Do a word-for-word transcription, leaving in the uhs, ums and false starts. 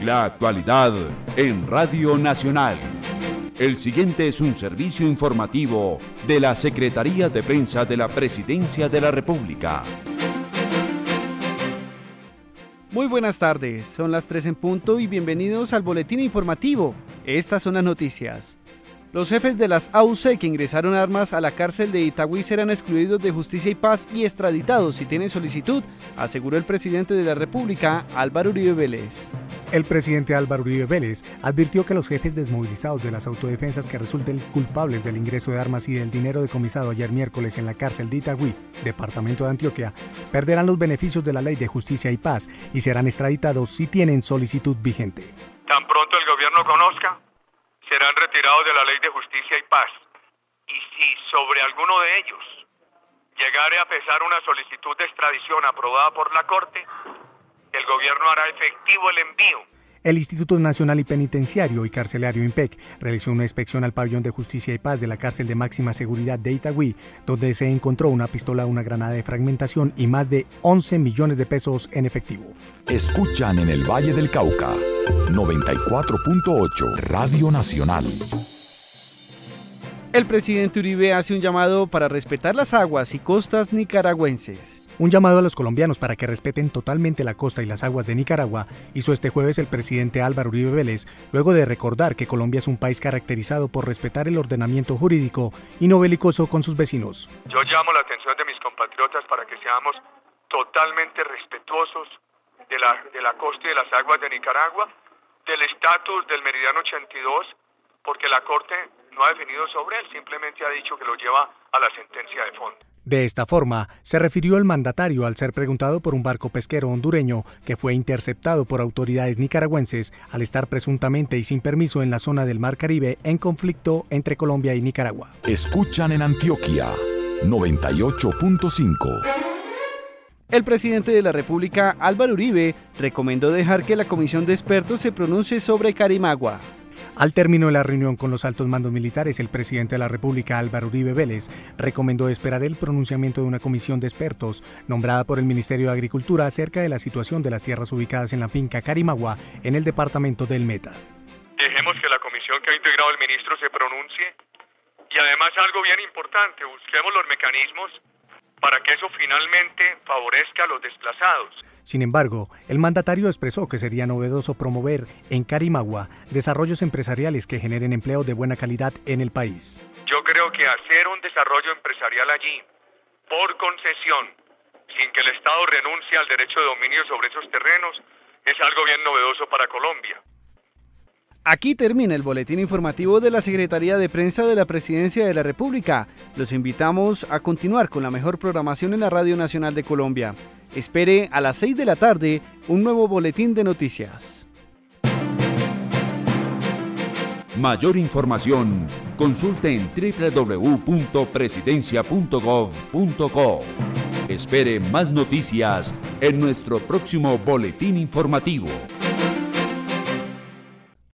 La actualidad en Radio Nacional. El siguiente es un servicio informativo de la Secretaría de Prensa de la Presidencia de la República. Muy buenas tardes, son las tres en punto y bienvenidos al boletín informativo. Estas son las noticias. Los jefes de las A U C que ingresaron armas a la cárcel de Itagüí serán excluidos de Justicia y Paz y extraditados si tienen solicitud, aseguró el presidente de la República, Álvaro Uribe Vélez. El presidente Álvaro Uribe Vélez advirtió que los jefes desmovilizados de las autodefensas que resulten culpables del ingreso de armas y del dinero decomisado ayer miércoles en la cárcel de Itagüí, departamento de Antioquia, perderán los beneficios de la Ley de Justicia y Paz y serán extraditados si tienen solicitud vigente. Tan pronto el gobierno conozca, serán retirados de la Ley de Justicia y Paz. Y si sobre alguno de ellos llegare a pesar una solicitud de extradición aprobada por la Corte, el gobierno hará efectivo el envío. El Instituto Nacional y Penitenciario y Carcelario INPEC realizó una inspección al pabellón de Justicia y Paz de la cárcel de máxima seguridad de Itagüí, donde se encontró una pistola, una granada de fragmentación y más de once millones de pesos en efectivo. Escuchan en el Valle del Cauca, noventa y cuatro punto ocho, Radio Nacional. El presidente Uribe hace un llamado para respetar las aguas y costas nicaragüenses. Un llamado a los colombianos para que respeten totalmente la costa y las aguas de Nicaragua hizo este jueves el presidente Álvaro Uribe Vélez, luego de recordar que Colombia es un país caracterizado por respetar el ordenamiento jurídico y no belicoso con sus vecinos. Yo llamo la atención de mis compatriotas para que seamos totalmente respetuosos de la, de la costa y de las aguas de Nicaragua, del estatus del Meridiano ochenta y dos, porque la Corte no ha definido sobre él, simplemente ha dicho que lo lleva a la sentencia de fondo. De esta forma, se refirió el mandatario al ser preguntado por un barco pesquero hondureño que fue interceptado por autoridades nicaragüenses al estar presuntamente y sin permiso en la zona del Mar Caribe en conflicto entre Colombia y Nicaragua. Escuchan en Antioquia, noventa y ocho punto cinco. El presidente de la República, Álvaro Uribe, recomendó dejar que la comisión de expertos se pronuncie sobre Carimagua. Al término de la reunión con los altos mandos militares, el presidente de la República, Álvaro Uribe Vélez, recomendó esperar el pronunciamiento de una comisión de expertos nombrada por el Ministerio de Agricultura acerca de la situación de las tierras ubicadas en la finca Carimagua, en el departamento del Meta. Dejemos que la comisión que ha integrado el ministro se pronuncie y además algo bien importante, busquemos los mecanismos para que eso finalmente favorezca a los desplazados. Sin embargo, el mandatario expresó que sería novedoso promover en Carimagua desarrollos empresariales que generen empleo de buena calidad en el país. Yo creo que hacer un desarrollo empresarial allí, por concesión, sin que el Estado renuncie al derecho de dominio sobre esos terrenos, es algo bien novedoso para Colombia. Aquí termina el boletín informativo de la Secretaría de Prensa de la Presidencia de la República. Los invitamos a continuar con la mejor programación en la Radio Nacional de Colombia. Espere a las seis de la tarde un nuevo boletín de noticias. Mayor información, consulte en doble u doble u doble u punto presidencia punto gov punto co. Espere más noticias en nuestro próximo boletín informativo.